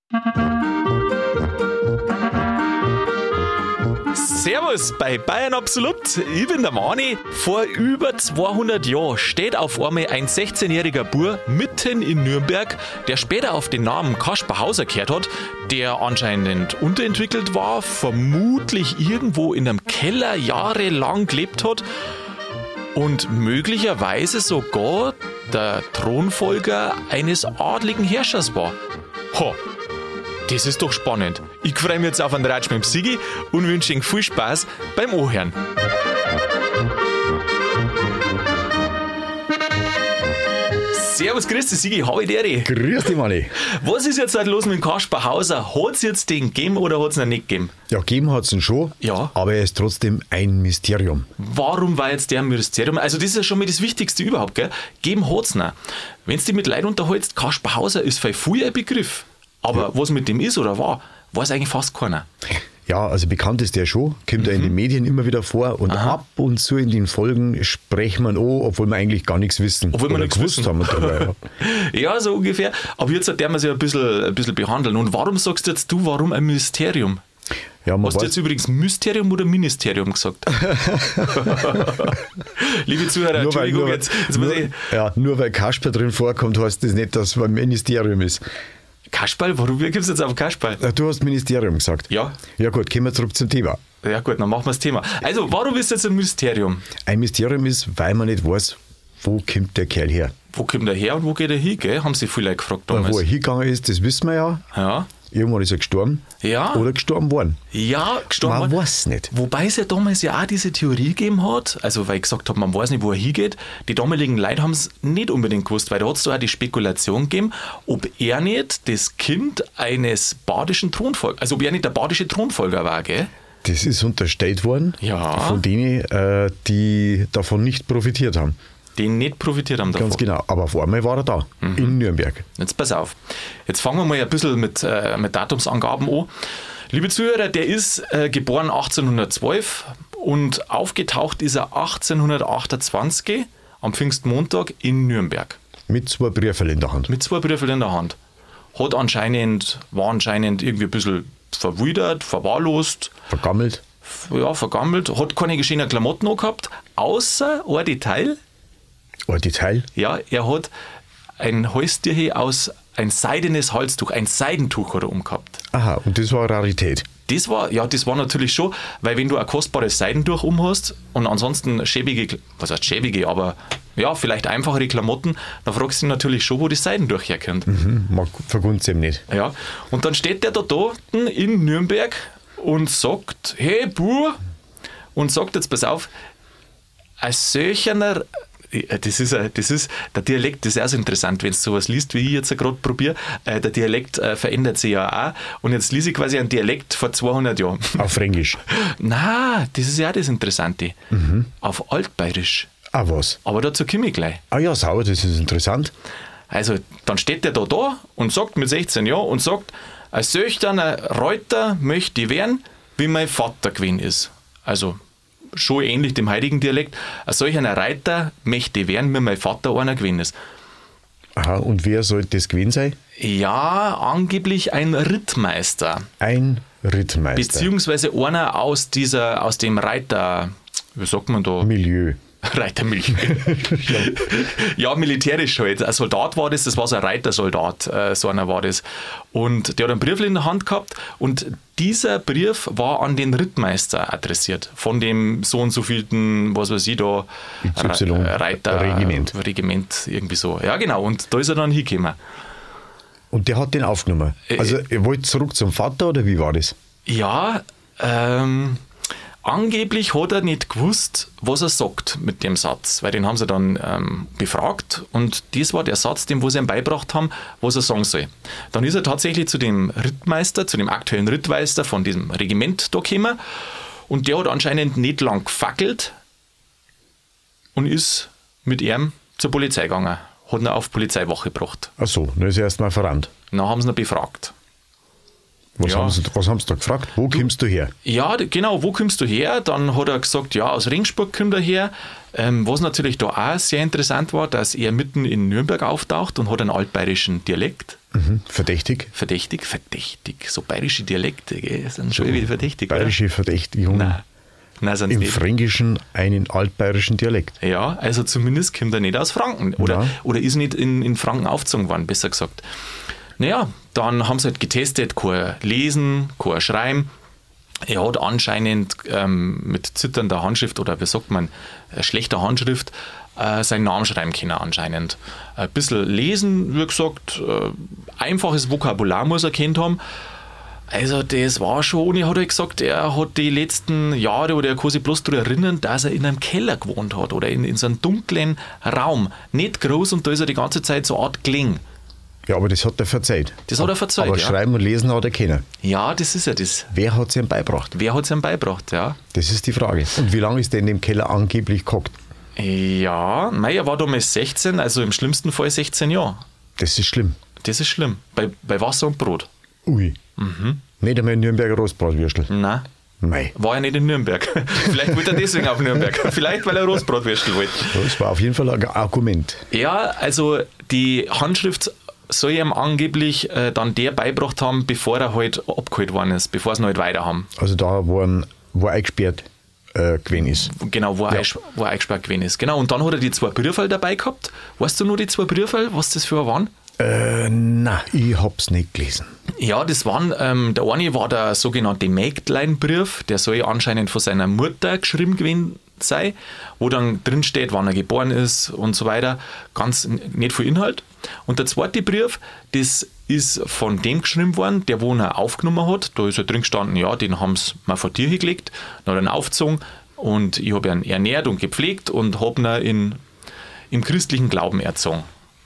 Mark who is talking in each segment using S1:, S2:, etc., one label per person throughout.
S1: Servus bei Bayern Absolut. Ich bin der Mani. Vor über 200 Jahren steht auf einmal ein 16-jähriger Bub mitten in Nürnberg, der später auf den Namen Kaspar Hauser gehört hat, der anscheinend unterentwickelt war, vermutlich irgendwo in einem Keller jahrelang gelebt hat und möglicherweise sogar der Thronfolger eines adligen Herrschers war. Ho! Das ist doch spannend. Ich freue mich jetzt auf einen Ratsch mit dem Sigi und wünsche Ihnen viel Spaß beim Anhören. Servus, grüß dich, Sigi, hau ich dir.
S2: Grüß dich, Manni.
S1: Was ist jetzt halt los mit dem Kaspar Hauser? Hat es jetzt den gegeben oder hat es ihn nicht gegeben?
S2: Ja, gegeben hat es ihn schon,
S1: Ja.
S2: aber er ist trotzdem ein Mysterium.
S1: Warum war jetzt der ein Mysterium? Also das ist ja schon mal das Wichtigste überhaupt, gell? Geben hat es nicht. Wenn du dich mit Leuten unterhältst, Kaspar Hauser ist für viele ein Begriff. Aber was mit dem ist oder war, weiß eigentlich fast keiner.
S2: Ja, also bekannt ist der schon, kommt ja in den Medien immer wieder vor und ab und zu in den Folgen sprechen wir an, obwohl wir eigentlich gar nichts wissen.
S1: Obwohl wir nichts wissen.
S2: Haben dabei, ja.
S1: Ja, so ungefähr. Aber jetzt werden wir sich ein bisschen behandeln. Und warum sagst jetzt du, warum ein Mysterium?
S2: Ja, man
S1: Hast du jetzt übrigens Mysterium oder Ministerium gesagt? Liebe Zuhörer, Entschuldigung, jetzt muss ich...
S2: Ja, nur weil Kasper drin vorkommt, heißt das nicht, dass es ein Ministerium ist.
S1: Kasperl? Warum gibst du jetzt auf Kasperl?
S2: Du hast Ministerium gesagt.
S1: Ja.
S2: Ja gut, kommen wir zurück zum Thema.
S1: Ja gut, dann machen wir das Thema. Also, warum ist jetzt ein Mysterium?
S2: Ein Mysterium ist, weil man nicht weiß, wo kommt der Kerl her.
S1: Wo kommt er her und wo geht er hin, gell? Haben sie viele gefragt damals.
S2: Wo er hingegangen ist, das wissen wir ja.
S1: Ja.
S2: Irgendwann ist er gestorben.
S1: Ja.
S2: Oder gestorben worden.
S1: Ja, gestorben.
S2: Man weiß nicht.
S1: Wobei es ja damals ja auch diese Theorie gegeben hat, also weil ich gesagt habe, man weiß nicht, wo er hingeht. Die damaligen Leute haben es nicht unbedingt gewusst, weil da hat es da auch die Spekulation gegeben, ob er nicht das Kind eines badischen Thronfolgers, also ob er nicht der badische Thronfolger war, gell?
S2: Das ist unterstellt worden
S1: Ja.
S2: von denen, die davon nicht profitiert haben.
S1: Die nicht profitiert haben davon.
S2: Ganz genau. Aber auf einmal war er da, in Nürnberg.
S1: Jetzt pass auf. Jetzt fangen wir mal ein bisschen mit Datumsangaben an. Liebe Zuhörer, der ist geboren 1812 und aufgetaucht ist er 1828 am Pfingstmontag in Nürnberg.
S2: Mit 2 Briefen in der Hand.
S1: Mit 2 Briefen in der Hand. War anscheinend irgendwie ein bisschen verwildert, verwahrlost.
S2: Vergammelt.
S1: Ja, vergammelt. Hat keine geschehenen Klamotten angehabt, außer ein Detail.
S2: Ein Detail.
S1: Ja, er hat ein Halstücher aus ein seidenes Halstuch, ein Seidentuch hat er umgehabt.
S2: Aha, und das war eine Rarität.
S1: Das war natürlich schon, weil wenn du ein kostbares Seidentuch umhast und ansonsten schäbige, was heißt schäbige, aber ja, vielleicht einfachere Klamotten, dann fragst du dich natürlich schon, wo das Seidentuch herkommt.
S2: Man vergunst es ihm nicht.
S1: Ja, und dann steht der da unten in Nürnberg und sagt, hey Bub, und sagt jetzt, pass auf, ein solcher, das ist, der Dialekt ist auch so interessant, wenn du sowas liest, wie ich jetzt gerade probiere. Der Dialekt verändert sich ja auch. Und jetzt lese ich quasi einen Dialekt vor 200 Jahren.
S2: Auf Fränkisch.
S1: Nein, das ist ja auch das Interessante. Auf Altbayerisch.
S2: Ah, was?
S1: Aber dazu komme ich gleich.
S2: Ah ja, sauer, das ist interessant.
S1: Also, dann steht der da und sagt mit 16 Jahren und sagt, ein solcher Reuter möchte ich werden, wie mein Vater gewesen ist. Also, schon ähnlich dem heutigen Dialekt. Ein solcher Reiter möchte ich werden, wie mein Vater einer gewesen ist.
S2: Aha, und wer sollte das gewesen sein?
S1: Ja, angeblich ein Rittmeister.
S2: Ein Rittmeister.
S1: Beziehungsweise einer aus dem Reiter, wie sagt man da?
S2: Milieu.
S1: Reitermilieu. Ja, militärisch halt. Ein Soldat war das war so ein Reitersoldat, so einer war das. Und der hat einen Brief in der Hand gehabt und dieser Brief war an den Rittmeister adressiert. Von dem so und so vielten, was weiß ich da, Regiment, irgendwie so. Ja, genau. Und da ist er dann hingekommen.
S2: Und der hat den aufgenommen. Also, er wollte zurück zum Vater oder wie war das?
S1: Ja, angeblich hat er nicht gewusst, was er sagt mit dem Satz, weil den haben sie dann befragt und das war der Satz, den sie ihm beigebracht haben, was er sagen soll. Dann ist er tatsächlich zu dem Rittmeister, zu dem aktuellen Rittmeister von diesem Regiment da gekommen und der hat anscheinend nicht lang gefackelt und ist mit ihm zur Polizei gegangen, hat ihn auf Polizeiwache gebracht.
S2: Ach so, dann ist er erstmal verrannt.
S1: Dann haben sie ihn befragt.
S2: Was haben sie da gefragt? Wo kommst du her?
S1: Ja, genau, wo kommst du her? Dann hat er gesagt, ja, aus Regensburg kommt er her. Was natürlich da auch sehr interessant war, dass er mitten in Nürnberg auftaucht und hat einen altbayerischen Dialekt.
S2: Verdächtig?
S1: Verdächtig. So bayerische Dialekte, gell, sind schon wieder verdächtig.
S2: Bayerische Verdächtigung.
S1: Nein, sind
S2: Im
S1: nicht.
S2: Fränkischen einen altbayerischen Dialekt.
S1: Ja, also zumindest kommt er nicht aus Franken. Oder ist nicht in Franken aufgezogen worden, besser gesagt. Naja, dann haben sie halt getestet, kein Lesen, kein Schreiben. Er hat anscheinend mit zitternder Handschrift oder wie sagt man, schlechter Handschrift seinen Namen schreiben können anscheinend. Ein bisschen lesen, wie gesagt, einfaches Vokabular muss er kennt haben. Also das war schon, hat er gesagt, er hat die letzten Jahre oder er kann sich bloß daran erinnern, dass er in einem Keller gewohnt hat oder in so einem dunklen Raum. Nicht groß und da ist er die ganze Zeit so eine Art gelegen.
S2: Ja, aber das hat er verzeiht.
S1: Das hat er verzeiht,
S2: aber
S1: ja.
S2: Schreiben und Lesen hat er können.
S1: Ja, das ist ja das.
S2: Wer hat es ihm beigebracht?
S1: Ja.
S2: Das ist die Frage. Und wie lange ist der in dem Keller angeblich gehockt?
S1: Ja, er war damals 16, also im schlimmsten Fall 16 Jahre.
S2: Das ist schlimm.
S1: Das ist schlimm. Bei Wasser und Brot.
S2: Ui. Nicht einmal in Nürnberger Rostbratwürstel.
S1: Nein.
S2: Mei.
S1: War er nicht in Nürnberg. Vielleicht wollte er deswegen auf Nürnberg. Vielleicht, weil er Rostbratwürstel wollte.
S2: Das war auf jeden Fall ein Argument.
S1: Ja, also die Handschrift soll ihm angeblich dann der beigebracht haben, bevor er halt abgeholt worden ist, bevor sie ihn halt weiter haben.
S2: Also da, wo er eingesperrt gewesen ist.
S1: Genau, wo er eingesperrt gewesen ist. Genau, und dann hat er die 2 Briefe dabei gehabt. Weißt du noch die 2 Briefe, was das für waren?
S2: Nein, ich hab's nicht gelesen.
S1: Ja, das waren, der eine war der sogenannte Mägdlein-Brief, der soll anscheinend von seiner Mutter geschrieben gewesen sein, wo dann drin steht, wann er geboren ist und so weiter. Ganz nicht viel Inhalt. Und der zweite Brief, das ist von dem geschrieben worden, der wo er aufgenommen hat. Da ist er drin gestanden, ja, den haben sie mal vor dir gelegt, dann hat er ihn aufgezogen und ich habe ihn ernährt und gepflegt und habe ihn im christlichen Glauben erzogen.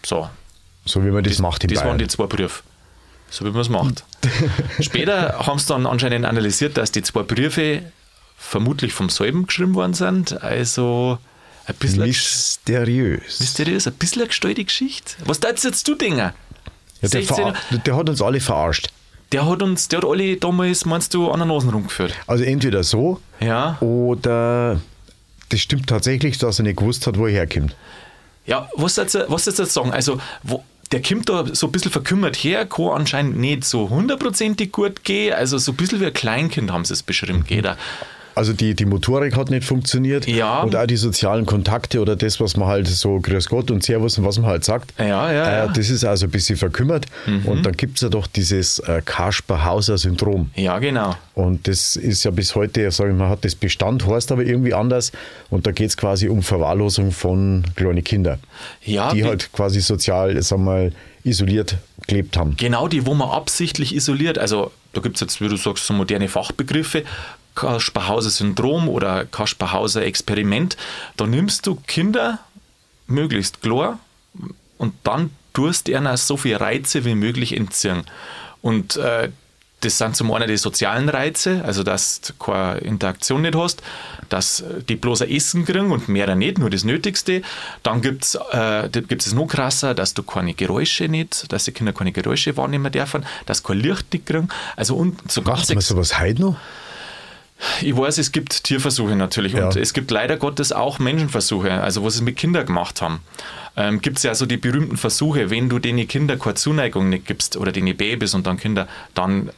S2: So wie man das macht in
S1: Das
S2: Bayern.
S1: waren die 2 Briefe. So wie man es macht. Später haben sie dann anscheinend analysiert, dass die 2 Briefe vermutlich vom selben geschrieben worden sind. Also ein bisschen
S2: Mysteriös.
S1: ein bisschen eine gestellte Geschichte. Was darfst jetzt du denken?
S2: Ja, der hat uns alle verarscht.
S1: Der hat alle damals, meinst du, an der Nase rumgeführt.
S2: Also entweder so
S1: Ja.
S2: oder das stimmt tatsächlich, dass er nicht gewusst hat, wo er herkommt.
S1: Ja, was jetzt sagen? Also, der kommt da so ein bisschen verkümmert her, kann anscheinend nicht so 100%ig gut gehen. Also, so ein bisschen wie ein Kleinkind haben sie es beschrieben. Geht er.
S2: Also die Motorik hat nicht funktioniert
S1: Ja.
S2: und auch die sozialen Kontakte oder das, was man halt so Grüß Gott und Servus und was man halt sagt,
S1: Ja.
S2: das ist also ein bisschen verkümmert. Und dann gibt es ja doch dieses Kasper-Hauser-Syndrom.
S1: Ja, genau.
S2: Und das ist ja bis heute, sage ich mal, hat das Bestand, heißt aber irgendwie anders. Und da geht es quasi um Verwahrlosung von kleinen Kindern,
S1: Ja,
S2: die halt quasi sozial, sagen wir mal, isoliert gelebt haben.
S1: Genau, die, wo man absichtlich isoliert. Also da gibt es jetzt, wie du sagst, so moderne Fachbegriffe, Kasper-Hauser-Syndrom oder Kasper-Hauser-Experiment. Da nimmst du Kinder möglichst klar und dann tust du ihnen so viele Reize wie möglich entziehen. Und das sind zum einen die sozialen Reize, also dass du keine Interaktion nicht hast, dass die bloß ein Essen kriegen und mehr nicht, nur das Nötigste. Dann gibt es noch krasser, dass du keine Geräusche nicht, dass die Kinder keine Geräusche wahrnehmen dürfen, dass sie kein Licht nicht kriegen. Also und so ganz
S2: Macht man sowas heute noch?
S1: Ich weiß, es gibt Tierversuche natürlich und es gibt leider Gottes auch Menschenversuche, also was sie mit Kindern gemacht haben. Gibt es ja so die berühmten Versuche, wenn du den Kindern keine Zuneigung nicht gibst oder den Babys und dann Kinder, dann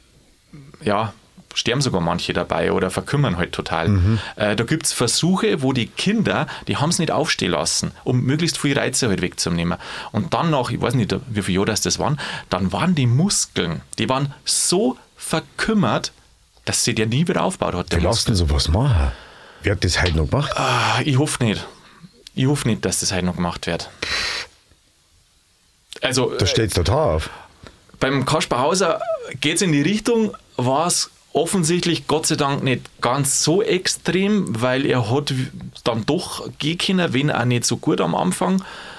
S1: sterben sogar manche dabei oder verkümmern halt total. Da gibt es Versuche, wo die Kinder, die haben es nicht aufstehen lassen, um möglichst viel Reize halt wegzunehmen. Und dann nach, ich weiß nicht, wie viele Jahre das waren, dann waren die Muskeln, die waren so verkümmert, dass sie der nie wieder aufgebaut hat.
S2: Die lassen sowas machen. Wer hat das heute noch gemacht?
S1: Ich hoffe nicht. Ich hoffe nicht, dass das heute noch gemacht wird. Also,
S2: Da steht es total auf.
S1: beim Kasper Hauser geht es in die Richtung, war es offensichtlich Gott sei Dank nicht ganz so extrem, weil er hat dann doch gehen können, wenn auch nicht so gut am Anfang.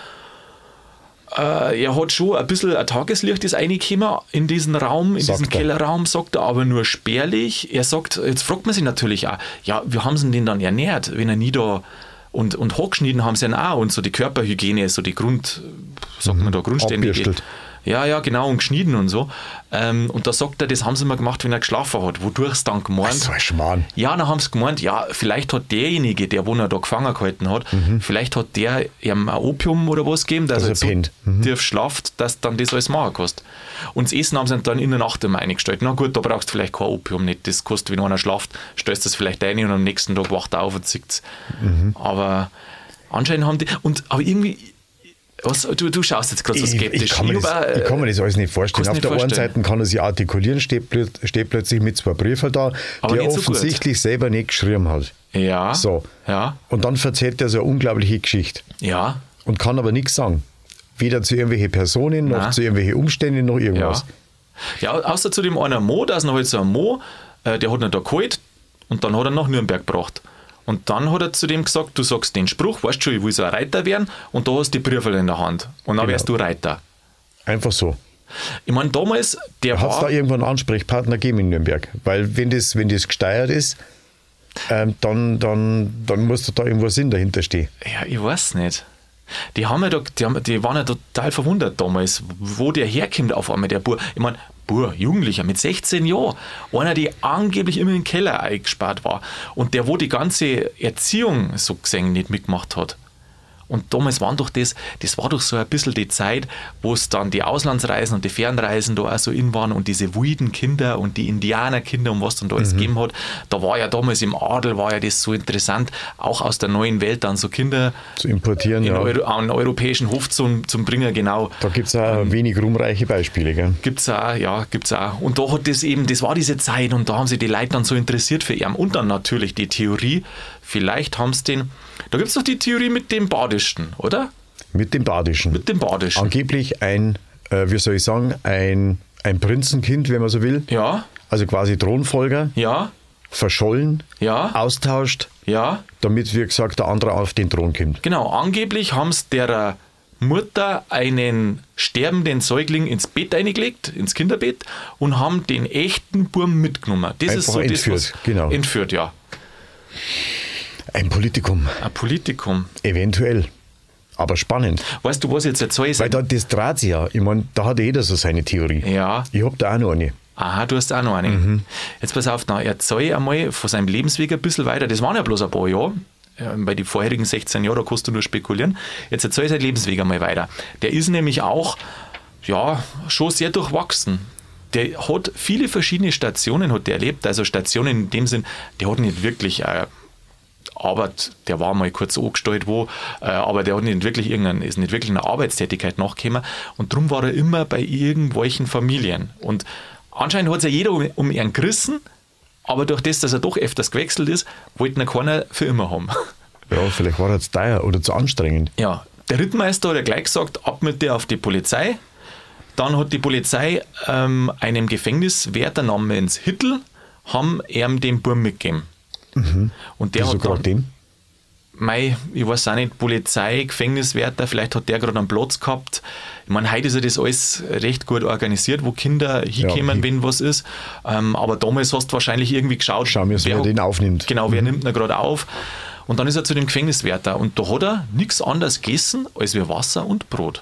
S1: Er hat schon ein bisschen ein Tageslicht ist reingekommen in diesen Raum, in diesen Kellerraum, sagt er, aber nur spärlich. Er sagt, jetzt fragt man sich natürlich auch, ja, wie haben sie den dann ernährt, wenn er nie da und hochgeschnitten haben sie ihn auch und so die Körperhygiene, so die Grundständige.
S2: Abbürstelt.
S1: Ja, genau, und geschnitten und so. Und da sagt er, das haben sie mal gemacht, wenn er geschlafen hat. Wodurch es dann gemeint.
S2: So ein Schmarrn.
S1: Ja, dann haben sie gemeint, ja, vielleicht hat derjenige, der wo er da gefangen gehalten hat, vielleicht hat der ihm ein Opium oder was gegeben, dass er so tief schlaft, dass dann das alles machen kannst. Und das Essen haben sie dann in der Nacht immer eingestellt. Na gut, da brauchst du vielleicht kein Opium nicht. Das kostet, wenn einer schlaft, stellst du das vielleicht ein und am nächsten Tag wacht er auf und zieht es. Aber anscheinend haben die, aber irgendwie, du schaust jetzt gerade so skeptisch.
S2: Ich kann mir das alles nicht vorstellen. Auf der einen Seite kann er sich artikulieren, steht plötzlich mit 2 Briefen da, die er offensichtlich selber nicht geschrieben hat.
S1: Ja.
S2: So.
S1: Ja.
S2: Und dann erzählt er so eine unglaubliche Geschichte.
S1: Ja.
S2: Und kann aber nichts sagen. Weder zu irgendwelchen Personen, noch zu irgendwelchen Umständen, noch irgendwas.
S1: Ja, außer zu dem einen Mo, da ist noch halt so ein Mo, der hat ihn da geholt und dann hat er nach Nürnberg gebracht. Und dann hat er zu dem gesagt, du sagst den Spruch, weißt schon, ich will so ein Reiter werden und da hast du die Briefe in der Hand. Und dann wärst du Reiter.
S2: Einfach so.
S1: Ich meine, damals,
S2: hat es da irgendwann einen Ansprechpartner gegeben in Nürnberg? Weil wenn das gesteuert ist, dann muss da irgendwo Sinn dahinter stehen.
S1: Ja, ich weiß nicht. Die waren ja total verwundert damals, wo der herkommt auf einmal, der Bub. Ich meine, Jugendlicher mit 16 Jahren, einer, der angeblich immer im Keller eingesperrt war und der, wo die ganze Erziehung so gesehen nicht mitgemacht hat. Und damals war das war doch so ein bisschen die Zeit, wo es dann die Auslandsreisen und die Fernreisen da auch so in waren und diese wilden Kinder und die Indianerkinder und was dann da alles gegeben hat. Da war ja damals im Adel, war ja das so interessant, auch aus der neuen Welt dann so Kinder
S2: zu importieren,
S1: an den europäischen Hof zum Bringen, genau.
S2: Da gibt es auch wenig ruhmreiche Beispiele, gell?
S1: Gibt's auch. Und da hat das war diese Zeit und da haben sich die Leute dann so interessiert für ihn. Und dann natürlich die Theorie, vielleicht haben sie da gibt es doch die Theorie mit dem Badischen, oder?
S2: Mit dem Badischen. Angeblich ein Prinzenkind, wenn man so will.
S1: Ja.
S2: Also quasi Thronfolger.
S1: Ja.
S2: Verschollen.
S1: Ja.
S2: Austauscht.
S1: Ja.
S2: Damit, wie gesagt, der andere auf den Thron kommt.
S1: Genau. Angeblich haben sie der Mutter einen sterbenden Säugling ins Bett eingelegt, ins Kinderbett, und haben den echten Burm mitgenommen. Das
S2: einfach
S1: ist so
S2: entführt,
S1: das, was
S2: genau.
S1: Entführt, ja.
S2: Ein Politikum. Eventuell. Aber spannend.
S1: Weißt du, was jetzt erzählst?
S2: Weil das dreht sich ja. Ich meine, da hat jeder so seine Theorie.
S1: Ja.
S2: Ich habe da auch noch eine.
S1: Aha, du hast auch noch eine. Jetzt pass auf, erzähl einmal von seinem Lebensweg ein bisschen weiter. Das waren ja bloß ein paar Jahre. Bei den vorherigen 16 Jahren, da kannst du nur spekulieren. Jetzt erzähl seinen Lebensweg einmal weiter. Der ist nämlich auch, schon sehr durchwachsen. Der hat viele verschiedene Stationen erlebt. Also Stationen in dem Sinn, der hat nicht wirklich Arbeit, der war mal kurz angestellt aber der hat ist nicht wirklich eine Arbeitstätigkeit nachgekommen, und darum war er immer bei irgendwelchen Familien. Und anscheinend hat es ja jeder um ihn gerissen, aber durch das, dass er doch öfters gewechselt ist, wollten ihn keiner für immer haben.
S2: Ja, vielleicht war er zu teuer oder zu anstrengend.
S1: Ja, der Rittmeister hat ja gleich gesagt, ab mit dir auf die Polizei. Dann hat die Polizei einem Gefängniswärter namens Hittel, haben ihm den Burm mitgegeben. Und der
S2: wieso
S1: hat dann,
S2: dem?
S1: Ich weiß auch nicht, Polizei, Gefängniswärter, vielleicht hat der gerade einen Platz gehabt. Ich meine, heute ist ja das alles recht gut organisiert, wo Kinder hinkommen, wenn was ist. Aber damals hast du wahrscheinlich irgendwie geschaut,
S2: wer den aufnimmt.
S1: Genau, wer nimmt ihn gerade auf. Und dann ist er zu dem Gefängniswärter und da hat er nichts anderes gegessen als wie Wasser und Brot.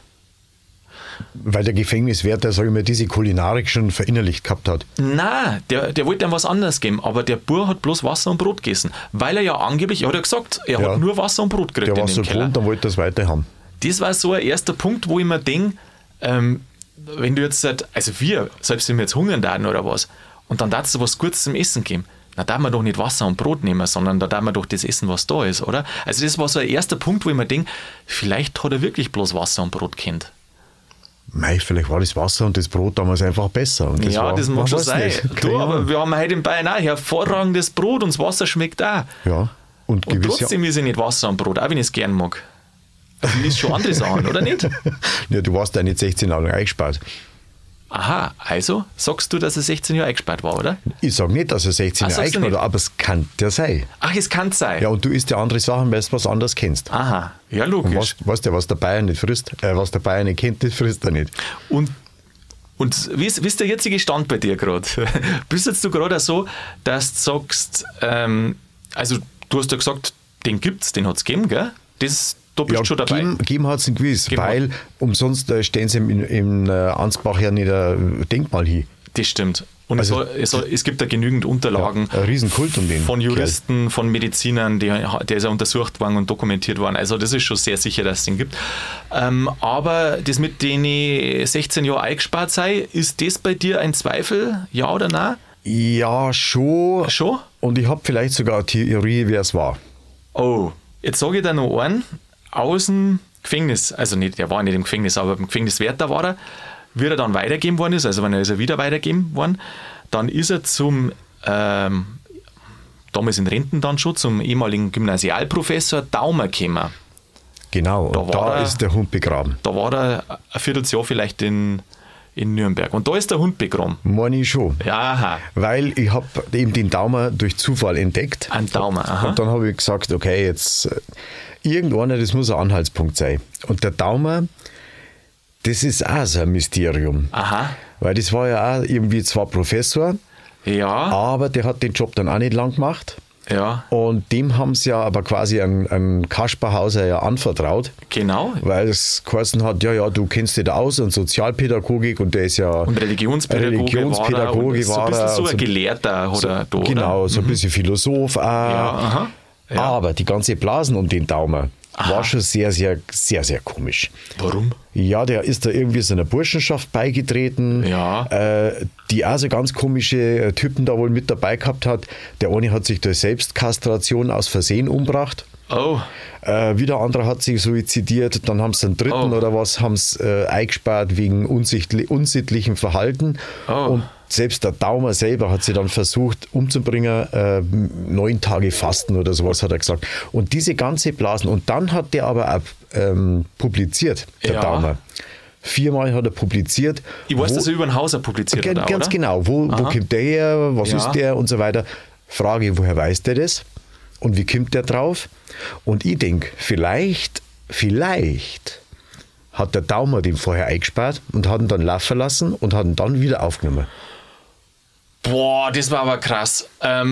S2: Weil der Gefängniswärter, sag ich mal, diese Kulinarik schon verinnerlicht gehabt hat.
S1: Nein, der wollte ihm was anderes geben, aber der Bub hat bloß Wasser und Brot gegessen. Weil er ja angeblich, er hat ja gesagt, er hat nur Wasser und Brot gekriegt in dem Keller.
S2: Und dann wollte er es weiter haben.
S1: Das war so ein erster Punkt, wo ich mir denke, wenn du jetzt, selbst wenn wir jetzt hungern da oder was, und dann darfst du was Gutes zum Essen geben, na, da darf man doch nicht Wasser und Brot nehmen, sondern da darf man doch das essen, was da ist, oder? Also das war so ein erster Punkt, wo ich mir denke, vielleicht hat er wirklich bloß Wasser und Brot kennt.
S2: Vielleicht war das Wasser und das Brot damals einfach besser. Und das
S1: das mag schon sein. Aber wir haben heute in Bayern auch hervorragendes Brot und das Wasser schmeckt auch.
S2: Ja. Und
S1: trotzdem ist es nicht Wasser und Brot, auch wenn ich es gern mag. Also ist schon andere Sachen, oder nicht?
S2: Ja, du warst ja nicht 16 Jahre lang eingesperrt.
S1: Aha, also sagst du, dass er 16 Jahre eingesperrt war, oder?
S2: Ich sage nicht, dass er 16 Jahre eingesperrt war, aber es kann der sein.
S1: Ach, es kann sein.
S2: Ja, und du isst ja andere Sachen, weil du was anderes kennst.
S1: Aha, ja, logisch.
S2: Und weißt du, was der Bayern nicht frisst, was der Bayern nicht kennt, das frisst er nicht.
S1: Und wie ist der jetzige Stand bei dir gerade? Bist jetzt du gerade so, dass du sagst, also du hast ja gesagt, den gibt's, den hat's gegeben, gell? da bist du schon dabei.
S2: Geben hat es nicht gewiss, weil umsonst stehen sie in Ansbach ja nicht ein Denkmal hin.
S1: Das stimmt. Und es gibt da genügend Unterlagen
S2: ein Riesenkult um den
S1: von Juristen, von Medizinern, der ist ja untersucht worden und dokumentiert worden. Also das ist schon sehr sicher, dass es den gibt. Aber das mit den 16 Jahren eingespart sei, ist das bei dir ein Zweifel, ja oder nein?
S2: Ja, schon.
S1: Schon?
S2: Und ich habe vielleicht sogar eine Theorie, wer es war.
S1: Oh, jetzt sage ich dir noch einen aus dem Gefängnis, also nicht, der war nicht im Gefängnis, aber im Gefängniswärter war er, wie er dann weitergegeben worden ist, also wenn er ist er wieder weitergegeben worden, dann ist er zum, damals in Renten dann schon, zum ehemaligen Gymnasialprofessor Daumer gekommen.
S2: Genau, und da ist der Hund begraben.
S1: Da war er ein Vierteljahr vielleicht in Nürnberg. Und da ist der Hund begraben.
S2: Meine ich schon.
S1: Ja.
S2: Weil ich habe eben den Daumer durch Zufall entdeckt.
S1: Ein Daumer, aha.
S2: Und dann habe ich gesagt, okay, jetzt irgendeiner, das muss ein Anhaltspunkt sein. Und der Daumer, das ist auch so ein Mysterium.
S1: Aha.
S2: Weil das war ja auch irgendwie zwar Professor,
S1: ja,
S2: aber der hat den Job dann auch nicht lang gemacht.
S1: Ja.
S2: Und dem haben sie ja aber quasi einen Kasperhauser ja anvertraut.
S1: Genau.
S2: Weil es geheißen hat, ja, du kennst dich da aus und Sozialpädagogik und der ist ja...
S1: Und Religionspädagoge war er. So ein bisschen so ein Gelehrter oder so.
S2: Genau, so ein bisschen Philosoph auch.
S1: Ja, aha. Ja.
S2: Aber die ganze Blasen um den Daumer war schon sehr, sehr, sehr, sehr komisch.
S1: Warum?
S2: Ja, der ist da irgendwie so einer Burschenschaft beigetreten, die auch so ganz komische Typen da wohl mit dabei gehabt hat. Der eine hat sich durch Selbstkastration aus Versehen umgebracht.
S1: Oh.
S2: Wieder andere hat sich suizidiert, dann haben sie einen dritten oder was, haben sie eingesperrt wegen unsittlichem Verhalten.
S1: Oh.
S2: Und selbst der Daumer selber hat sie dann versucht umzubringen, 9 Tage Fasten oder sowas hat er gesagt. Und diese ganze Blasen, und dann hat der aber auch publiziert, der Daumer. 4-mal hat er publiziert.
S1: Ich weiß, dass er über den Hauser publiziert hat,
S2: ganz genau. Wo kommt der her, was ist der und so weiter. Frage, woher weiß der das? Und wie kommt der drauf? Und ich denke, vielleicht hat der Daumer den vorher eingesperrt und hat ihn dann laufen lassen und hat ihn dann wieder aufgenommen.
S1: Boah, das war aber krass.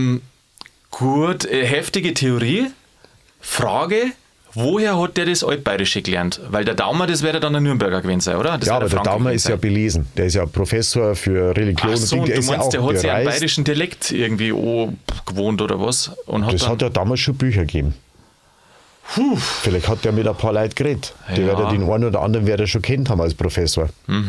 S1: Gut, heftige Theorie. Frage, woher hat der das Altbayerische gelernt? Weil der Daumer, das wäre dann ein Nürnberger gewesen sein, oder? Das
S2: ja, aber der Daumer ist ja belesen. Der ist ja Professor für Religion.
S1: Ach so, und
S2: der
S1: du meinst, der hat sich einen bayerischen Dialekt irgendwie gewohnt oder was? Und
S2: das hat ja damals schon Bücher gegeben. Vielleicht hat der mit ein paar Leuten geredet. Die werden den einen oder anderen werden schon kennt haben als Professor.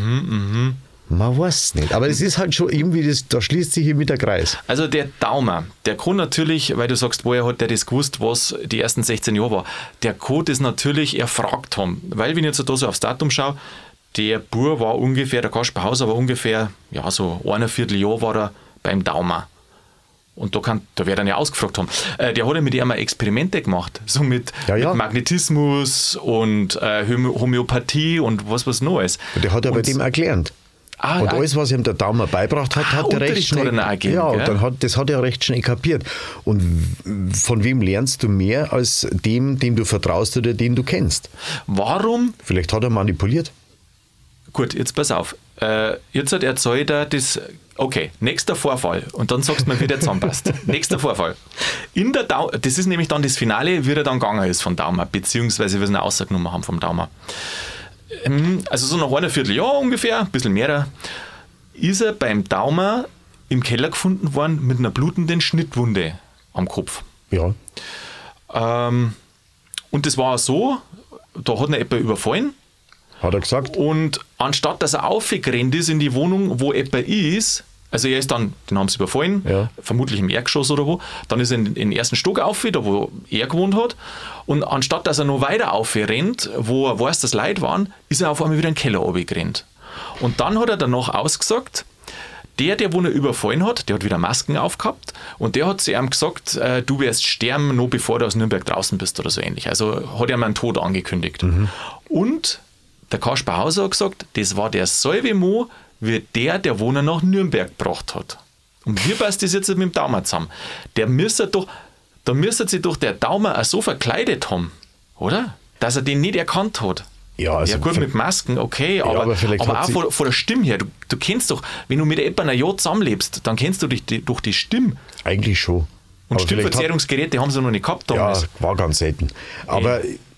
S2: Man weiß nicht. Aber es ist halt schon irgendwie, da schließt sich hier mit der Kreis.
S1: Also der Daumer, der kann natürlich, weil du sagst, woher hat der das gewusst, was die ersten 16 Jahre war, der kann das natürlich erfragt haben. Weil, wenn ich jetzt da so aufs Datum schaue, der Bub war ungefähr, der Kasper Hauser war ungefähr, ja, so 1,25 Jahr war er beim Daumer. Und da wird er ja ausgefragt haben. Der hat ja mit ihm Experimente gemacht, so mit Magnetismus und Homöopathie und was noch alles.
S2: Und der hat ja bei dem erklärt. Und alles, was ihm der Daumer beibracht hat, hat er recht schnell. Das hat er recht schnell kapiert. Und von wem lernst du mehr als dem du vertraust oder den du kennst?
S1: Warum?
S2: Vielleicht hat er manipuliert.
S1: Gut, jetzt pass auf. Jetzt hat erzählt er das. Okay, nächster Vorfall. Und dann sagst du mir, wie der zusammenpasst. Nächster Vorfall. Das ist nämlich dann das Finale, wie er dann gegangen ist vom Daumer, beziehungsweise wie sie ihn rausgenommen haben vom Daumer. Also so nach 1,25 Jahr ungefähr, ein bisschen mehr, ist er beim Daumer im Keller gefunden worden mit einer blutenden Schnittwunde am Kopf.
S2: Ja.
S1: Und das war so, da hat ihn jemand überfallen.
S2: Hat er gesagt.
S1: Und anstatt dass er aufgerannt ist in die Wohnung, wo jemand ist, also er ist dann, den haben sie überfallen, vermutlich im Erdgeschoss oder wo, dann ist er in den ersten Stock auf, da wo er gewohnt hat, und anstatt dass er noch weiter aufrennt, wo er weiß, dass Leute waren, ist er auf einmal wieder in den Keller runtergerannt. Und dann hat er danach ausgesagt, der wo er überfallen hat, der hat wieder Masken aufgehabt und der hat zu ihm gesagt, du wirst sterben, noch bevor du aus Nürnberg draußen bist oder so ähnlich. Also hat er ihm einen Tod angekündigt. Und der Kasper Hauser hat gesagt, das war derselbe Mo, wie der wo er nach Nürnberg gebracht hat. Und wie passt das jetzt mit dem Daumer zusammen? Da müsste sich doch der Daumer auch so verkleidet haben, oder? Dass er den nicht erkannt hat.
S2: Ja, also
S1: gut, mit Masken, okay, aber auch von der Stimme her. Du kennst doch, wenn du mit jemandem ein Jahr zusammenlebst, dann kennst du durch die Stimme.
S2: Eigentlich schon.
S1: Und Stimmverzerrungsgeräte haben sie noch nicht gehabt damals.
S2: Ja, war ganz selten. Aber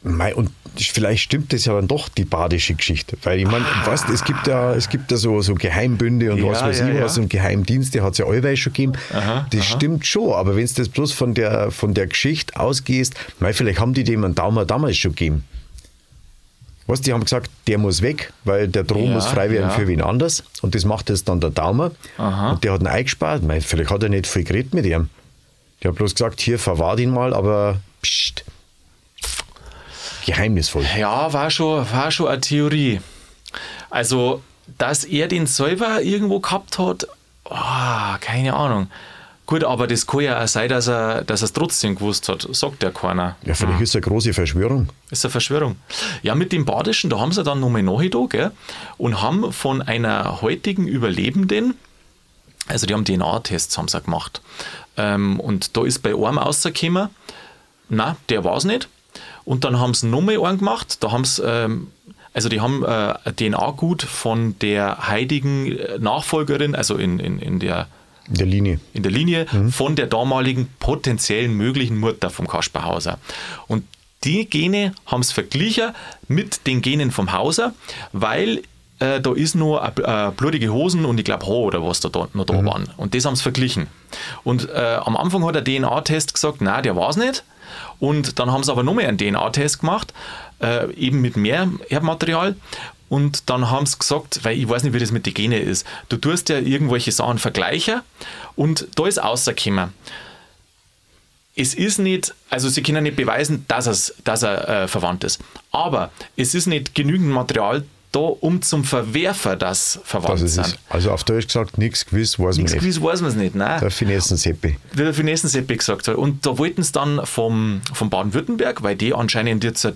S2: Und vielleicht stimmt das ja dann doch, die badische Geschichte. Weil ich meine, weißt, es gibt ja so Geheimbünde und was weiß ich was und Geheimdienste hat es ja allweil schon gegeben. Das stimmt schon, aber wenn du das bloß von der Geschichte ausgehst, vielleicht haben die dem einen Daumen damals schon gegeben. Weißt, die haben gesagt, der muss weg, weil der Drohung muss frei werden für wen anders. Und das macht jetzt dann der Daumer. Und der hat ihn eingespart. Vielleicht hat er nicht viel geredet mit ihm. Der hat bloß gesagt, hier, verwahr ihn mal, aber pst. Geheimnisvoll.
S1: Ja, war schon eine Theorie. Also, dass er den selber irgendwo gehabt hat, keine Ahnung. Gut, aber das kann ja auch sein, dass er es trotzdem gewusst hat, sagt ja keiner.
S2: Ja, vielleicht ist es eine große Verschwörung.
S1: Ist eine Verschwörung. Ja, mit dem Badischen, da haben sie dann nochmal nachgedacht, gell, und haben von einer heutigen Überlebenden, also die haben DNA-Tests haben sie gemacht, und da ist bei einem rausgekommen, nein, der war es nicht. Und dann haben sie nochmal einen gemacht, da haben sie, also die haben ein DNA-Gut von der heutigen Nachfolgerin, also in der Linie von der damaligen potenziellen möglichen Mutter vom Kaspar Hauser. Und die Gene haben es verglichen mit den Genen vom Hauser, weil da ist nur blutige Hosen und ich glaube Haar oder was da noch da waren. Und das haben sie verglichen. Und am Anfang hat der DNA-Test gesagt, nein, der war es nicht. Und dann haben sie aber nochmal einen DNA-Test gemacht, eben mit mehr Erbmaterial. Und dann haben sie gesagt, weil ich weiß nicht, wie das mit den Genen ist, du tust ja irgendwelche Sachen vergleichen und da ist rausgekommen. Es ist nicht, also sie können nicht beweisen, dass er verwandt ist. Aber es ist nicht genügend Material da, um zum Verwerfen, dass verwandt sind.
S2: Also auf Deutsch gesagt, nichts gewiss weiß man nicht.
S1: Nichts gewiss weiß man es nicht, nein.
S2: Der Finessenseppi.
S1: Wie der Finessenseppi gesagt hat. Und da wollten sie dann vom Baden-Württemberg, weil die anscheinend jetzt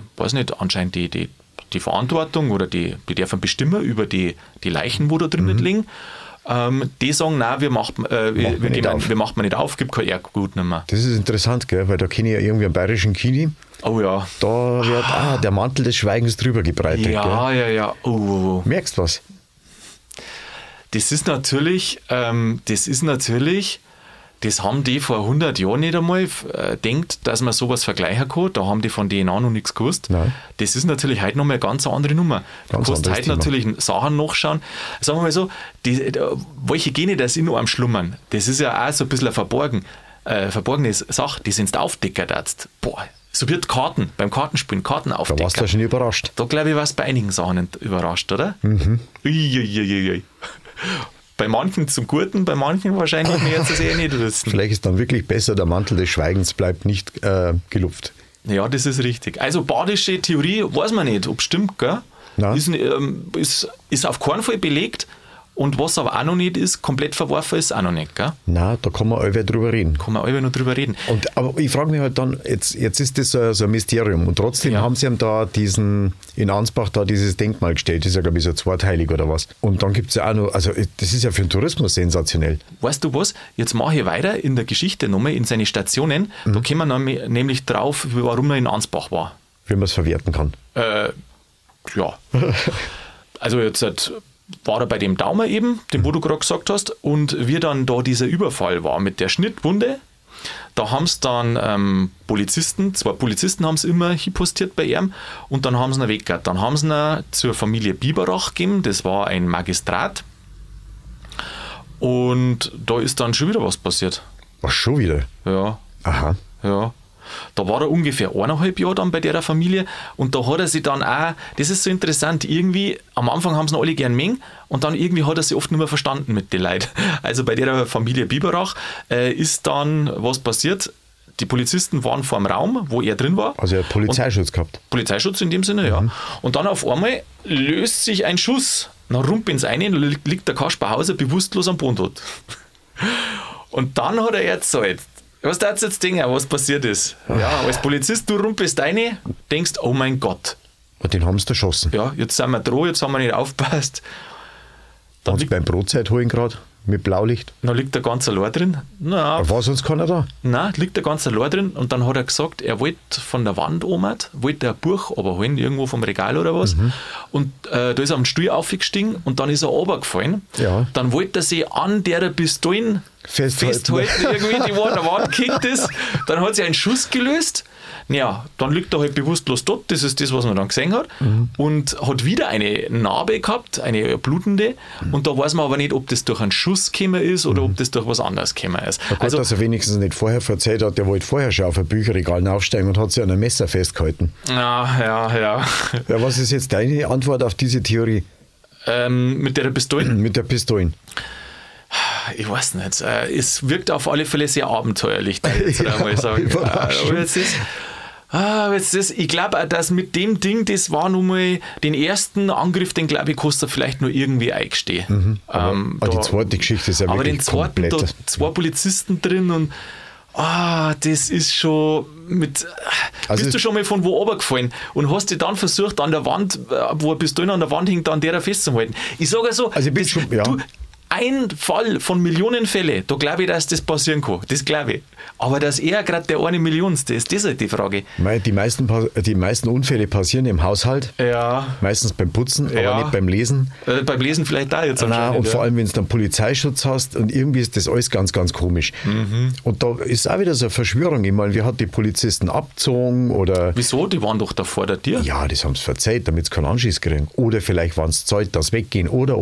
S1: die Verantwortung oder die dürfen bestimmen über die Leichen, wo da drinnen liegen. Die sagen, nein, wir machen nicht auf, gibt kein Erbgut mehr.
S2: Das ist interessant, gell? Weil da kenne ich ja irgendwie einen bayerischen Kini.
S1: Oh ja.
S2: Da wird der Mantel des Schweigens drüber gebreitet.
S1: Ja,
S2: gell?
S1: ja. Oh.
S2: Merkst du was?
S1: Das ist natürlich, das haben die vor 100 Jahren nicht einmal gedacht, dass man sowas vergleichen kann. Da haben die von DNA noch nichts gewusst.
S2: Nein.
S1: Das ist natürlich heute nochmal eine ganz andere Nummer. Du kannst heute natürlich Sachen nachschauen. Sagen wir mal so, welche Gene das in einem schlummern, das ist ja auch so ein bisschen eine verborgene Sache, die sind aufdeckert. Boah, so wird beim Kartenspielen, Karten aufdecken.
S2: Da warst du schon überrascht.
S1: Da glaube ich, warst du bei einigen Sachen überrascht, oder?
S2: Mhm.
S1: Bei manchen zum Guten, bei manchen wahrscheinlich mehr zu sehen nicht wissen.
S2: Vielleicht ist dann wirklich besser, der Mantel des Schweigens bleibt nicht gelupft.
S1: Ja, das ist richtig. Also badische Theorie, weiß man nicht, ob es stimmt, gell? Ist auf keinen Fall belegt. Und was aber auch noch nicht ist, komplett verworfen ist auch noch nicht, gell?
S2: Nein, da kann man allweil drüber reden.
S1: noch drüber reden.
S2: Aber ich frage mich halt dann, jetzt ist das so ein Mysterium und trotzdem haben sie ihm da in Ansbach da dieses Denkmal gestellt, das ist ja glaube ich so zweiteilig oder was. Und dann gibt es ja auch noch, also das ist ja für den Tourismus sensationell.
S1: Weißt du was, jetzt mache ich weiter in der Geschichte nochmal, in seine Stationen, da kommen wir nämlich drauf, warum er in Ansbach war.
S2: Wie man es verwerten kann.
S1: Ja. Also jetzt war er bei dem Daumer eben, den wo du gerade gesagt hast, und wie dann da dieser Überfall war mit der Schnittwunde, da haben es dann zwei Polizisten haben es immer hinpostiert bei ihm und dann haben sie ihn weggehört. Dann haben sie ihn zur Familie Biberach gegeben, das war ein Magistrat und da ist dann schon wieder was passiert.
S2: Was, schon wieder?
S1: Ja.
S2: Aha.
S1: Ja. Da war er ungefähr 1,5 Jahre dann bei der Familie und da hat er sich dann auch, das ist so interessant, irgendwie, am Anfang haben sie noch alle gern mengen und dann irgendwie hat er sich oft nicht mehr verstanden mit den Leuten. Also bei der Familie Biberach ist dann was passiert, die Polizisten waren vor dem Raum, wo er drin war.
S2: Also er hat Polizeischutz gehabt.
S1: Polizeischutz in dem Sinne, ja. Und dann auf einmal löst sich ein Schuss, dann rumpelt ins eine, liegt der Kaspar Hauser bewusstlos am Boden tot. Und dann hat er erzählt, was darfst du jetzt denken, was passiert ist? Ja, als Polizist, du rumpelst rein, denkst, oh mein Gott.
S2: Und den haben sie erschossen.
S1: Ja, jetzt sind wir dran, jetzt haben wir nicht aufgepasst.
S2: Dann beim Brotzeit holen gerade, mit Blaulicht.
S1: Dann liegt der ganze allein drin.
S2: Na, war sonst keiner da?
S1: Nein, liegt der ganze allein drin und dann hat er gesagt, er wollte von der Wand oben, wollte ein Buch runterholen, irgendwo vom Regal oder was. Und da ist er am Stuhl aufgestiegen und dann ist er runtergefallen.
S2: Ja.
S1: Dann wollte er sich an der Pistolen festhalten, irgendwie, die wo an der Wand gekickt ist. Dann hat sich ein Schuss gelöst. Ja, dann liegt er halt bewusstlos dort, das ist das, was man dann gesehen hat, und hat wieder eine Narbe gehabt, eine blutende, und da weiß man aber nicht, ob das durch einen Schuss gekommen ist oder ob das durch was anderes gekommen ist.
S2: Ja, gut, dass er wenigstens nicht vorher erzählt hat, der wollte vorher schon auf ein Bücherregal aufsteigen und hat sich an einem Messer festgehalten.
S1: Ja.
S2: Ja, was ist jetzt deine Antwort auf diese Theorie?
S1: Mit der Pistole?
S2: Mit der Pistole.
S1: Ich weiß nicht. Es wirkt auf alle Fälle sehr abenteuerlich, da jetzt einmal sagen. Ich glaube, dass mit dem Ding, das war nun mal den ersten Angriff, den glaube ich, kostet vielleicht nur irgendwie eingestehen.
S2: Aber die zweite Geschichte ist ja
S1: aber
S2: wirklich
S1: den zweiten, da zwei Polizisten drin und das ist schon mit. Also bist du schon mal von wo runtergefallen und hast dich dann versucht, an der Wand, wo eine Pistole an der Wand hängt, an der festzuhalten? Ich sage so,
S2: also ich bin schon, ja.
S1: Ein Fall von Millionen Fällen, da glaube ich, dass das passieren kann. Das glaube ich. Aber dass er gerade der eine Millionste ist, das ist halt die Frage.
S2: Die meisten Unfälle passieren im Haushalt.
S1: Ja.
S2: Meistens beim Putzen, aber nicht beim Lesen.
S1: Beim Lesen vielleicht auch jetzt.
S2: Nein, und vor allem, wenn du dann Polizeischutz hast und irgendwie ist das alles ganz, ganz komisch. Und da ist auch wieder so eine Verschwörung. Ich meine, wir hatten die Polizisten abgezogen oder...
S1: Wieso? Die waren doch da vor der Tür.
S2: Ja, das haben sie verzeiht, damit sie keinen Anschiss kriegen. Oder vielleicht waren es Zeit, dass weggehen. Oder.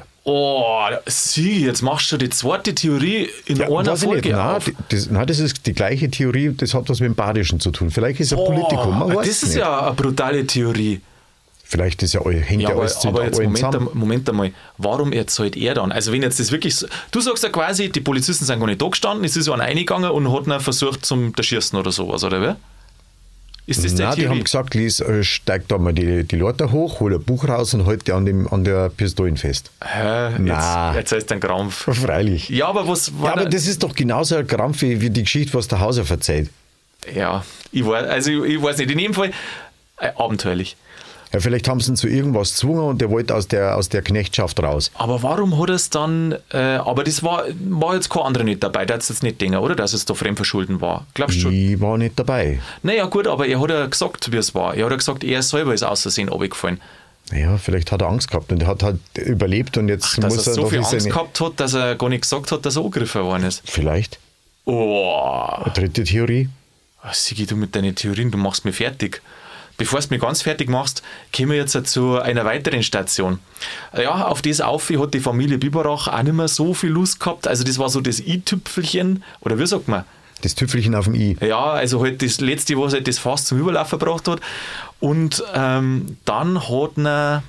S1: Sieh, jetzt machst du die zweite Theorie in einer Folge auf.
S2: Das ist die gleiche Theorie, das hat was mit dem Badischen zu tun. Vielleicht ist es ein Politikum, man weiß
S1: das ist
S2: nicht.
S1: Ja eine brutale Theorie.
S2: Vielleicht ist hängt ja alles zusammen.
S1: Moment einmal, warum erzählt er dann? Also wenn jetzt das wirklich so, du sagst ja quasi, die Polizisten sind gar nicht da gestanden, es ist so einer reingegangen und hat ihn versucht zum Erschießen oder sowas, oder wie? Ist das
S2: Nein, die haben gesagt, Lies, steig da mal die Leiter hoch, hol ein Buch raus und halt die an der Pistole fest.
S1: Jetzt heißt ein Krampf.
S2: Freilich.
S1: Ja, aber was war
S2: aber das ist doch genauso ein Krampf wie die Geschichte, was der Hauser verzeiht.
S1: Ja, ich weiß nicht. In jedem Fall abenteuerlich.
S2: Ja, vielleicht haben sie ihn zu irgendwas gezwungen und der wollte aus der Knechtschaft raus.
S1: Aber warum hat er es dann, aber das war jetzt kein anderer nicht dabei, der hat es jetzt nicht denken, oder? Dass es da Fremdverschulden war. Glaubst du schon?
S2: Ich war nicht dabei.
S1: Naja gut, aber er hat ja gesagt, wie es war. Er hat ja gesagt, er selber ist aus Versehen runtergefallen.
S2: Ja, vielleicht hat er Angst gehabt und er hat halt überlebt und jetzt
S1: dass
S2: muss
S1: er so
S2: noch
S1: viel Angst gehabt hat, dass er gar nicht gesagt hat, dass er angegriffen worden ist.
S2: Vielleicht. Eine dritte Theorie.
S1: Sigi, du mit deinen Theorien, du machst mich fertig. Bevor du mich ganz fertig machst, kommen wir jetzt zu einer weiteren Station. Ja, auf das hat die Familie Biberach auch nicht mehr so viel Lust gehabt. Also das war so das i-Tüpfelchen, oder wie sagt man?
S2: Das Tüpfelchen auf dem I.
S1: Ja, also halt das letzte, was halt das Fass zum Überlaufen gebracht hat. Und dann hat er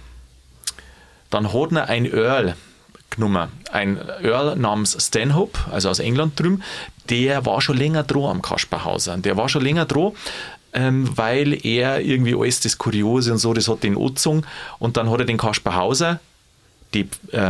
S1: ein Earl genommen. Ein Earl namens Stanhope, also aus England drüben. Der war schon länger dran am Kasper Hauser. Der war schon länger dran, weil er irgendwie alles das Kuriose und so, das hat den angezogen. Und dann hat er den Kasper Hauser, die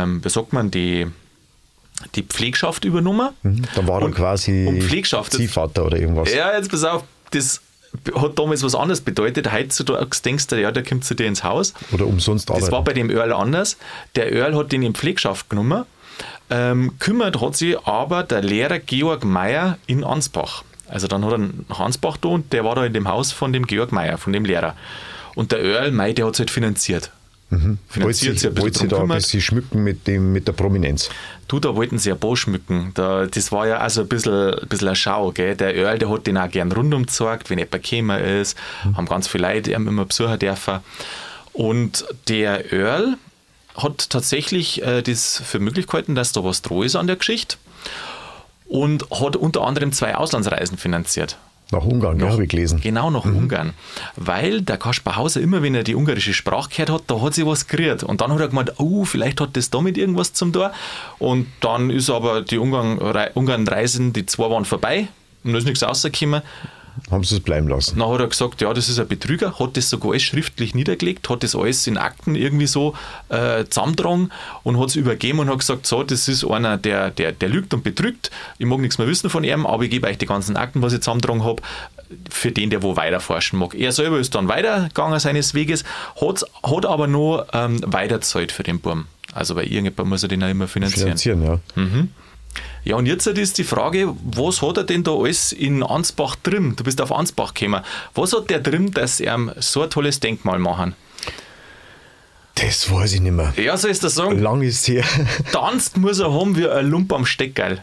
S1: Pflegschaft übernommen.
S2: Da war dann quasi Ziehvater oder irgendwas.
S1: Ja, jetzt pass auf, das hat damals was anderes bedeutet. Heutzutage denkst du, ja, der kommt zu dir ins Haus.
S2: Oder umsonst arbeiten.
S1: Das war bei dem Earl anders. Der Earl hat den in Pflegschaft genommen. Kümmert hat sich aber der Lehrer Georg Meyer in Ansbach. Also dann hat er nach Ansbach da und der war da in dem Haus von dem Georg Meyer, von dem Lehrer. Und der Earl Meyer, der hat es halt finanziert. Finanziert sich ein bisschen
S2: da ein bisschen schmücken mit der Prominenz.
S1: Da wollten sie ein paar schmücken. Das war ja also ein bisschen eine Schau. Gell? Der Earl, der hat den auch gern rundum gezeigt, wenn jemand gekommen ist. Haben ganz viele Leute immer besuchen dürfen. Und der Earl hat tatsächlich das für Möglichkeiten, dass da was dran ist an der Geschichte. Und hat unter anderem 2 Auslandsreisen finanziert.
S2: Nach Ungarn, ja, habe ich gelesen.
S1: Genau, nach Ungarn. Weil der Kasper Hauser immer, wenn er die ungarische Sprache gehört hat, da hat sich was gerührt. Und dann hat er gemeint, vielleicht hat das damit irgendwas zum Tor. Und dann ist aber die Ungarn-Reisen, die 2 waren vorbei und da ist nichts rausgekommen.
S2: Haben sie es bleiben lassen.
S1: Dann hat er gesagt, ja, das ist ein Betrüger, hat das sogar alles schriftlich niedergelegt, hat das alles in Akten irgendwie so zusammengetragen und hat es übergeben und hat gesagt, so, das ist einer, der lügt und betrügt, ich mag nichts mehr wissen von ihm, aber ich gebe euch die ganzen Akten, was ich zusammengetragen habe, für den, der wo weiter forschen mag. Er selber ist dann weitergegangen seines Weges, hat aber noch weiterzahlt für den Buben. Also weil irgendjemand muss er den auch immer finanzieren.
S2: Ja.
S1: Ja, und jetzt ist die Frage, was hat er denn da alles in Ansbach drin? Du bist auf Ansbach gekommen. Was hat der drin, dass er so ein tolles Denkmal machen?
S2: Das weiß ich nicht mehr.
S1: Ja, so ist das sagen.
S2: Lang ist es her.
S1: Tanzt muss er haben wie ein Lump am Steckgeil.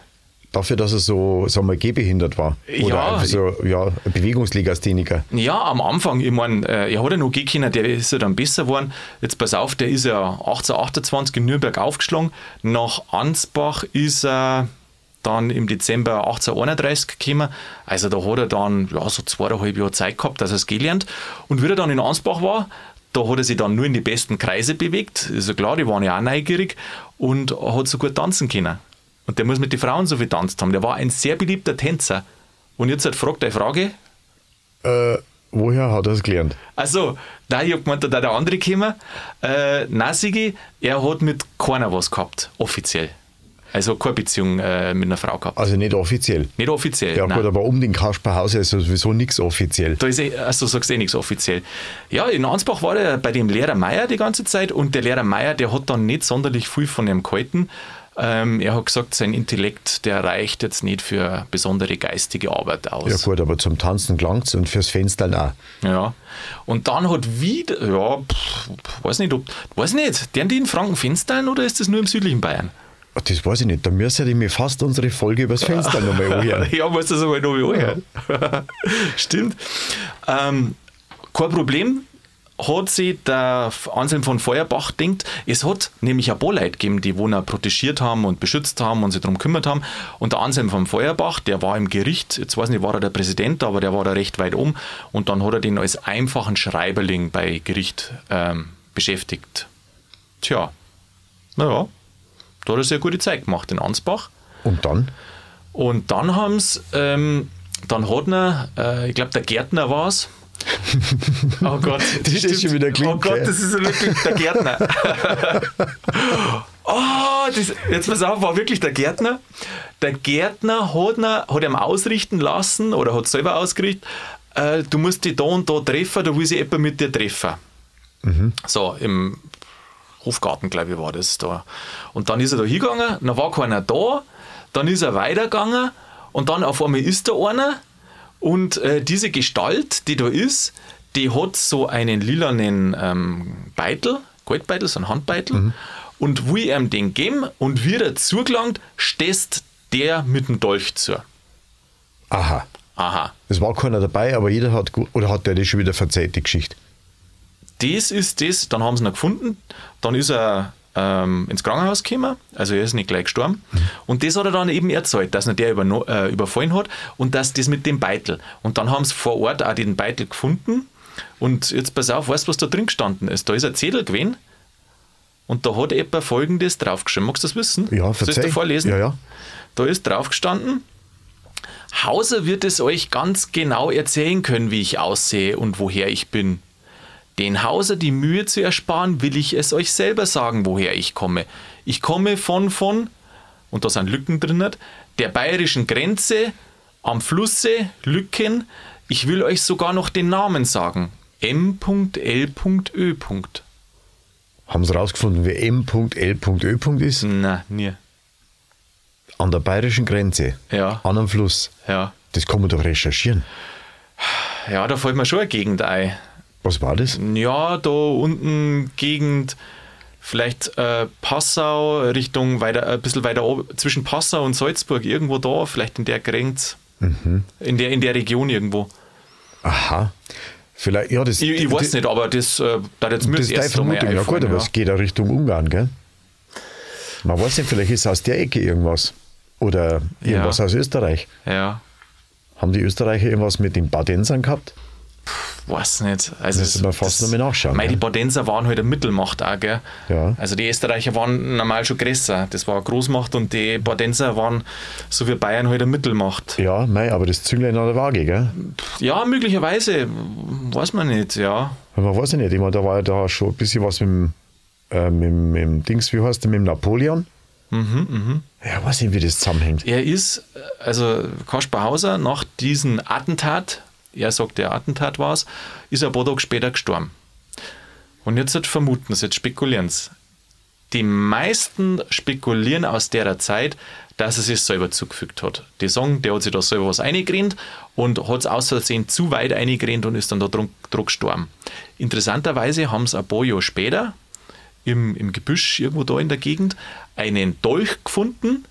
S2: Dafür, dass er so, sagen wir, gehbehindert war. Oder
S1: Ja,
S2: einfach so, ein Bewegungslegastheniker.
S1: Ja, am Anfang, ich meine, er hat ja noch gehen können, der ist ja dann besser geworden. Jetzt pass auf, der ist ja 1828 in Nürnberg aufgeschlagen. Nach Ansbach ist er dann im Dezember 1831 gekommen. Also da hat er dann so 2,5 Jahre Zeit gehabt, dass er es gelernt. Und wie er dann in Ansbach war, da hat er sich dann nur in die besten Kreise bewegt. Ist ja klar, die waren ja auch neugierig und hat so gut tanzen können. Und der muss mit den Frauen so viel tanzt haben. Der war ein sehr beliebter Tänzer. Und jetzt fragt eine Frage.
S2: Woher hat er es gelernt?
S1: Also, da ich hab gemeint, da der andere gekommen. Nein, Sigi, er hat mit keiner was gehabt, offiziell. Also keine Beziehung mit einer Frau gehabt.
S2: Also nicht offiziell.
S1: Nicht offiziell.
S2: Ja,
S1: nein.
S2: gut, aber um den Kasper Hauser ist sowieso nichts offiziell.
S1: Da ist also sagst du nichts offiziell. Ja, in Ansbach war er bei dem Lehrer Meier die ganze Zeit und der Lehrer Meier, der hat dann nicht sonderlich viel von ihm gehalten. Er hat gesagt, sein Intellekt, der reicht jetzt nicht für besondere geistige Arbeit aus.
S2: Ja gut, aber zum Tanzen gelangt's und fürs Fenster auch.
S1: Ja. Und dann hat wieder, weiß nicht, die in Franken Fenstern oder ist das nur im südlichen Bayern?
S2: Das weiß ich nicht, da müsste ich mir fast unsere Folge übers Fenster nochmal anhören.
S1: Ja, muss das einmal noch anhören. Stimmt. Kein Problem. Hat sich der Anselm von Feuerbach denkt, es hat nämlich ein paar Leute gegeben, die ihn protegiert haben und beschützt haben und sich darum gekümmert haben. Und der Anselm von Feuerbach, der war im Gericht, jetzt weiß nicht, war er der Präsident, aber der war da recht weit um. Und dann hat er den als einfachen Schreiberling bei Gericht beschäftigt. Tja, naja, da hat er sehr gute Zeit gemacht in Ansbach.
S2: Und dann?
S1: Und dann haben sie, dann hat er, ich glaube der Gärtner war es. Oh Gott,
S2: das ist schon wieder klingt.
S1: Oh Gott, das ist wirklich der Gärtner. Jetzt pass auf, war wirklich der Gärtner. Der Gärtner hat ihm ausrichten lassen oder hat selber ausgerichtet, du musst dich da und da treffen, da will sich jemand mit dir treffen. Mhm. So, im Hofgarten, glaube ich, war das da. Und dann ist er da hingegangen, dann war keiner da, dann ist er weitergegangen und dann auf einmal ist da einer. Und diese Gestalt, die da ist, die hat so einen lilanen Beitel, Goldbeitel, so einen Handbeitel. Mhm. Und will ihm den geben und wie er zugelangt, stößt der mit dem Dolch zu.
S2: Aha. Es war keiner dabei, aber jeder hat, oder hat der das schon wieder verzeiht, die Geschichte?
S1: Das ist das, dann haben sie ihn gefunden, dann ist er ins Krankenhaus gekommen, also er ist nicht gleich gestorben. Und das hat er dann eben erzählt, dass ihn der überfallen hat und dass das mit dem Beitel. Und dann haben sie vor Ort auch den Beitel gefunden und jetzt pass auf, weißt du, was da drin gestanden ist? Da ist ein Zettel gewesen und da hat jemand Folgendes draufgeschrieben. Magst du das wissen?
S2: Ja, verzeih.
S1: Soll ich dir vorlesen?
S2: Ja.
S1: Da ist drauf gestanden: Hauser wird es euch ganz genau erzählen können, wie ich aussehe und woher ich bin. Den Hauser die Mühe zu ersparen, will ich es euch selber sagen, woher ich komme. Ich komme von, und da sind Lücken drin, der bayerischen Grenze, am Flusse, Lücken. Ich will euch sogar noch den Namen sagen. M.L.Ö.
S2: Haben sie rausgefunden, wer M.L.Ö. ist?
S1: Nein, nie.
S2: An der bayerischen Grenze?
S1: Ja.
S2: An einem Fluss?
S1: Ja.
S2: Das kann man doch recherchieren.
S1: Ja, da fällt mir schon eine Gegend ein.
S2: Was war das?
S1: Ja, da unten Gegend, vielleicht Passau, Richtung weiter, ein bisschen weiter oben, zwischen Passau und Salzburg, irgendwo da, vielleicht in der Grenze, in der Region irgendwo.
S2: Aha. Vielleicht, ja, das,
S1: ich weiß nicht, aber das da jetzt mir
S2: das ist deine Vermutung. Ja gut, aber es geht ja Richtung Ungarn, gell? Man weiß nicht, vielleicht ist aus der Ecke irgendwas. Oder irgendwas aus Österreich.
S1: Ja.
S2: Haben die Österreicher irgendwas mit den Badensern gehabt?
S1: Weiß nicht. Also
S2: müssen wir fast noch mal nachschauen.
S1: Die Badenser waren halt eine Mittelmacht auch, gell?
S2: Ja.
S1: Also die Österreicher waren normal schon größer. Das war eine Großmacht und die Badenser waren so wie Bayern halt eine Mittelmacht.
S2: Ja, aber das Zünglein an der Waage, gell?
S1: Ja, möglicherweise. Weiß man nicht, ja.
S2: Man weiß nicht. Ich meine, da war ja da schon ein bisschen was mit dem Dings, wie heißt der, mit dem Napoleon. Ja, weiß nicht, wie das zusammenhängt.
S1: Er ist, also Kaspar Hauser, nach diesem Attentat, er sagt, der Attentat war es, ist er ein paar Tage später gestorben. Und jetzt vermuten sie, jetzt spekulieren sie. Die meisten spekulieren aus der Zeit, dass er sich selber zugefügt hat. Die sagen, der hat sich da selber was eingerennt und hat es aus Versehen zu weit eingerennt und ist dann da drum gestorben. Interessanterweise haben sie ein paar Jahre später im Gebüsch irgendwo da in der Gegend einen Dolch gefunden.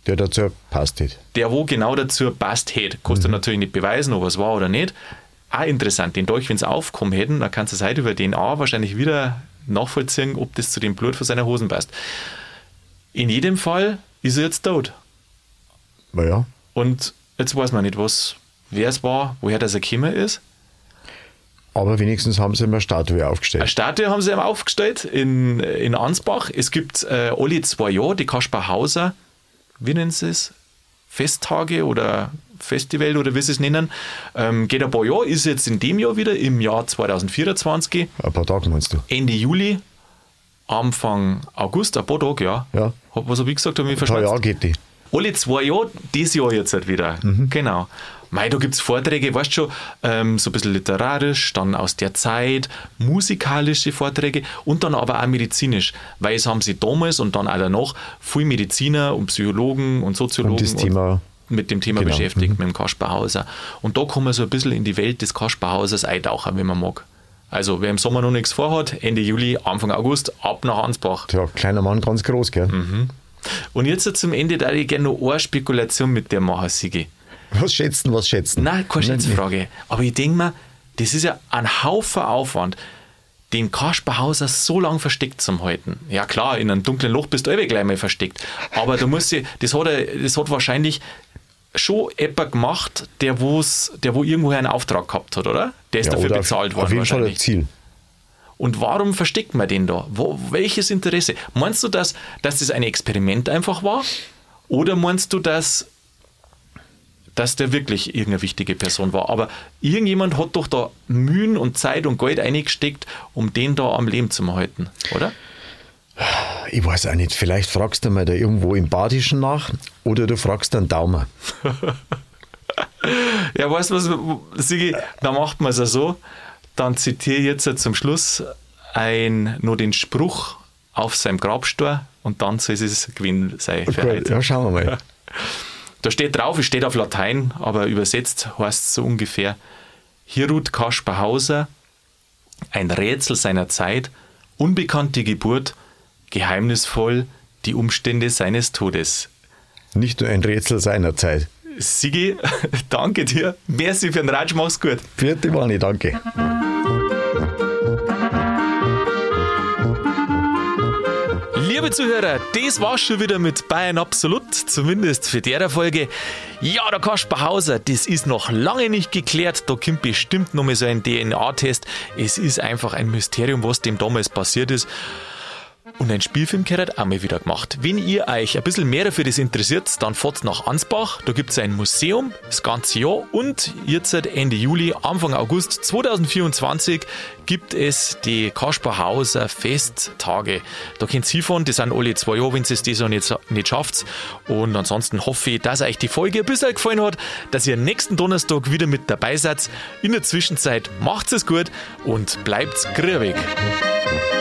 S2: Der dazu passt hätte.
S1: Der, wo genau dazu passt hätte. Kannst du natürlich nicht beweisen, ob es war oder nicht. Auch interessant, den Dolch, wenn es aufkommen hätten, dann kannst du es heute über DNA wahrscheinlich wieder nachvollziehen, ob das zu dem Blut von seiner Hosen passt. In jedem Fall ist er jetzt tot.
S2: Naja.
S1: Und jetzt weiß man nicht, wer es war, woher das gekommen ist.
S2: Aber wenigstens haben sie ihm eine Statue aufgestellt.
S1: Eine Statue haben sie ihm aufgestellt in Ansbach. Es gibt alle 2 Jahre die Kasperhauser, wie nennen sie es? Festtage oder Festival oder wie sie es nennen. Geht ein paar Jahre, ist jetzt in dem Jahr wieder, im Jahr 2024.
S2: Ein paar Tage meinst du?
S1: Ende Juli, Anfang August, ein paar Tage, ja. Was habe ich gesagt? Habe ich
S2: ein paar Jahre geht die.
S1: Alle 2 Jahre, dieses Jahr jetzt halt wieder. Genau. Mei, da gibt es Vorträge, weißt du schon, so ein bisschen literarisch, dann aus der Zeit, musikalische Vorträge und dann aber auch medizinisch, weil es haben sie damals und dann auch danach viel Mediziner und Psychologen und Soziologen mit dem Thema beschäftigt, mit dem Kasperhauser. Und da kann man so ein bisschen in die Welt des Kasperhausers eintauchen, wenn man mag. Also wer im Sommer noch nichts vorhat, Ende Juli, Anfang August, ab nach Ansbach.
S2: Ja, kleiner Mann, ganz groß, gell?
S1: Und jetzt zum Ende da ich gerne noch eine Spekulation mit dir machen, Sigi.
S2: Was schätzen?
S1: Nein, keine Schätzfrage. Aber ich denke mir, das ist ja ein Haufen Aufwand, den Kasperhauser so lange versteckt zu halten. Ja klar, in einem dunklen Loch bist du gleich mal versteckt. Aber du musst das hat wahrscheinlich schon jemand gemacht, der wo irgendwoher einen Auftrag gehabt hat, oder? Der ist dafür bezahlt worden.
S2: Auf jeden Fall ein Ziel.
S1: Und warum versteckt man den da? Welches Interesse? Meinst du, dass das ein Experiment einfach war? Oder meinst du, dass der wirklich irgendeine wichtige Person war? Aber irgendjemand hat doch da Mühen und Zeit und Geld eingesteckt, um den da am Leben zu halten, oder?
S2: Ich weiß auch nicht. Vielleicht fragst du mal da irgendwo im Badischen nach oder du fragst einen Daumer.
S1: Ja, weißt du was, Sigi, da macht man es ja so. Dann zitiere ich jetzt zum Schluss nur den Spruch auf seinem Grabstein und dann soll es Gewinn sein für heute.
S2: Ja, schauen wir mal.
S1: Da steht drauf, es steht auf Latein, aber übersetzt heißt es so ungefähr: Hier ruht Kasperhauser, ein Rätsel seiner Zeit, unbekannte Geburt, geheimnisvoll die Umstände seines Todes.
S2: Nicht nur ein Rätsel seiner Zeit.
S1: Sigi, danke dir. Merci für den Ratsch, mach's gut.
S2: Vierte Mani, danke.
S1: Liebe Zuhörer, das war's schon wieder mit Bayern Absolut, zumindest für der Folge. Ja, der Kasperhauser, das ist noch lange nicht geklärt, da kommt bestimmt noch mal so ein DNA-Test. Es ist einfach ein Mysterium, was dem damals passiert ist. Und ein Spielfilm gehört auch mal wieder gemacht. Wenn ihr euch ein bisschen mehr für das interessiert, dann fahrt nach Ansbach. Da gibt es ein Museum das ganze Jahr und jetzt seit Ende Juli, Anfang August 2024 gibt es die Kasperhauser Festtage. Da könnt ihr hinfahren, die sind alle 2 Jahre, wenn ihr es das Jahr nicht schafft. Und ansonsten hoffe ich, dass euch die Folge ein bisschen gefallen hat, dass ihr nächsten Donnerstag wieder mit dabei seid. In der Zwischenzeit macht's es gut und bleibt's grübig.